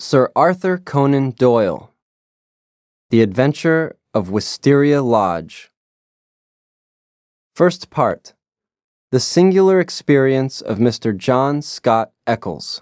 Sir Arthur Conan Doyle. The Adventure of Wisteria Lodge. First part. The Singular Experience of Mr. John Scott Eccles.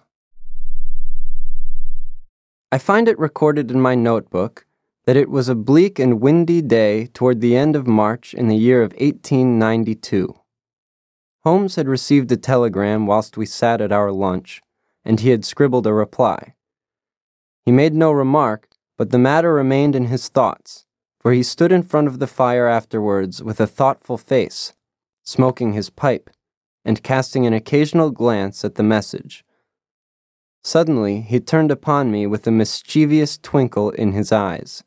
I find it recorded in my notebook that it was a bleak and windy day toward the end of March in the year of 1892. Holmes had received a telegram whilst we sat at our lunch, and he had scribbled a reply. He made no remark, but the matter remained in his thoughts, for he stood in front of the fire afterwards with a thoughtful face, smoking his pipe, and casting an occasional glance at the message. Suddenly he turned upon me with a mischievous twinkle in his eyes.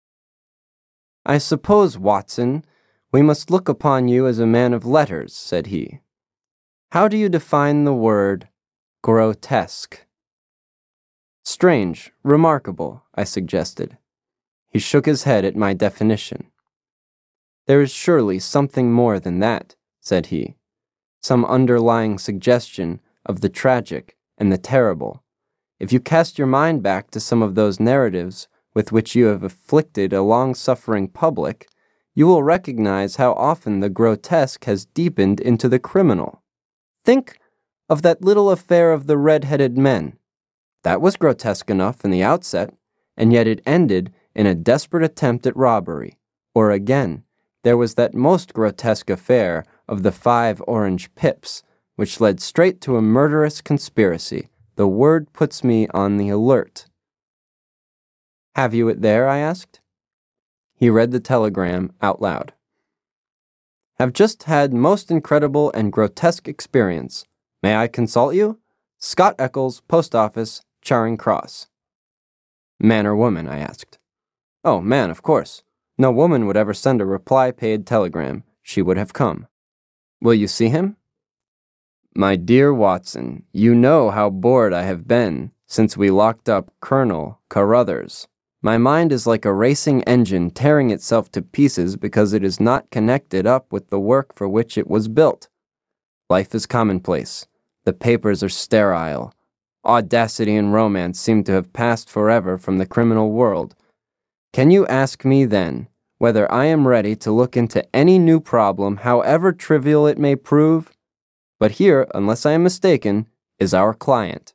"I suppose, Watson, we must look upon you as a man of letters," said he. "How do you define the word grotesque?" "Strange, remarkable," I suggested. He shook his head at my definition. "There is surely something more than that," said he, "some underlying suggestion of the tragic and the terrible. If you cast your mind back to some of those narratives with which you have afflicted a long-suffering public, you will recognize how often the grotesque has deepened into the criminal. Think of that little affair of the red-headed men. That was grotesque enough in the outset, and yet it ended in a desperate attempt at robbery. Or again, there was that most grotesque affair of the 5 orange pips, which led straight to a murderous conspiracy. The word puts me on the alert." "Have you it there?" I asked. He read the telegram out loud. "Have just had most incredible and grotesque experience. May I consult you? Scott Eccles, Post Office, Charing Cross." "Man or woman?" I asked. "Oh, man, of course. No woman would ever send a reply-paid telegram. She would have come." "Will you see him?" "My dear Watson, you know how bored I have been since we locked up Colonel Carruthers. My mind is like a racing engine tearing itself to pieces because it is not connected up with the work for which it was built. Life is commonplace. The papers are sterile. Audacity and romance seem to have passed forever from the criminal world. Can you ask me, then, whether I am ready to look into any new problem, however trivial it may prove? But here, unless I am mistaken, is our client.